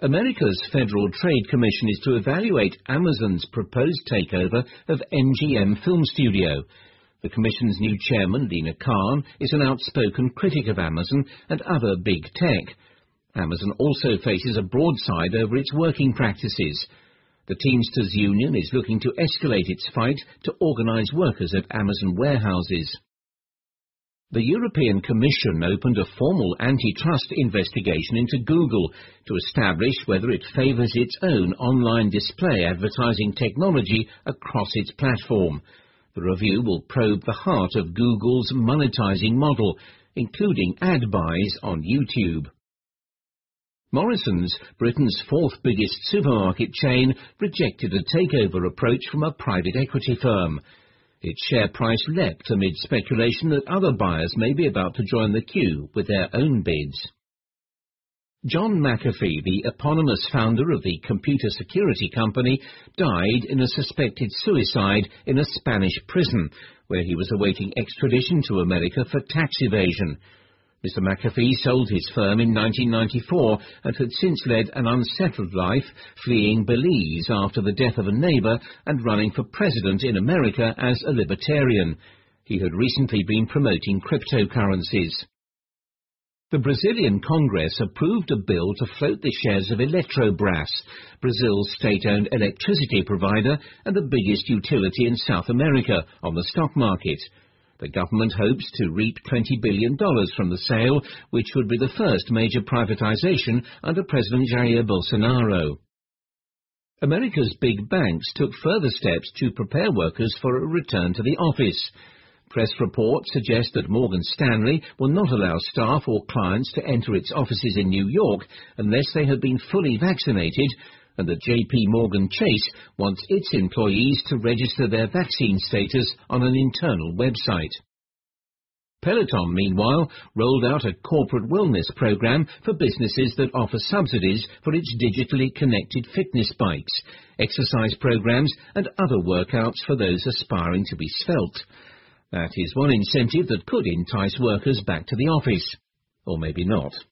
America's Federal Trade Commission is to evaluate Amazon's proposed takeover of MGM Film Studio. The Commission's new chairman, Lina Khan, is an outspoken critic of Amazon and other big tech. Amazon also faces a broadside over its working practices. The Teamsters Union is looking to escalate its fight to organise workers at Amazon warehouses. The European Commission opened a formal antitrust investigation into Google to establish whether it favours its own online display advertising technology across its platform. The review will probe the heart of Google's monetising model, including ad buys on YouTube. Morrisons, Britain's fourth biggest supermarket chain, rejected a takeover approach from a private equity firm. Its share price leapt amid speculation that other buyers may be about to join the queue with their own bids. John McAfee, the eponymous founder of the computer security company, died in a suspected suicide in a Spanish prison, where he was awaiting extradition to America for tax evasion. Mr. McAfee sold his firm in 1994 and had since led an unsettled life, fleeing Belize after the death of a neighbour and running for president in America as a libertarian. He had recently been promoting cryptocurrencies. The Brazilian Congress approved a bill to float the shares of Eletrobras, Brazil's state-owned electricity provider and the biggest utility in South America, on the stock market. The government hopes to reap $20 billion from the sale, which would be the first major privatization under President Jair Bolsonaro. America's big banks took further steps to prepare workers for a return to the office. Press reports suggest that Morgan Stanley will not allow staff or clients to enter its offices in New York unless they have been fully vaccinated, and that JP Morgan Chase wants its employees to register their vaccine status on an internal website. Peloton, meanwhile, rolled out a corporate wellness program for businesses that offer subsidies for its digitally connected fitness bikes, exercise programs and other workouts for those aspiring to be svelte. That is one incentive that could entice workers back to the office. Or maybe not.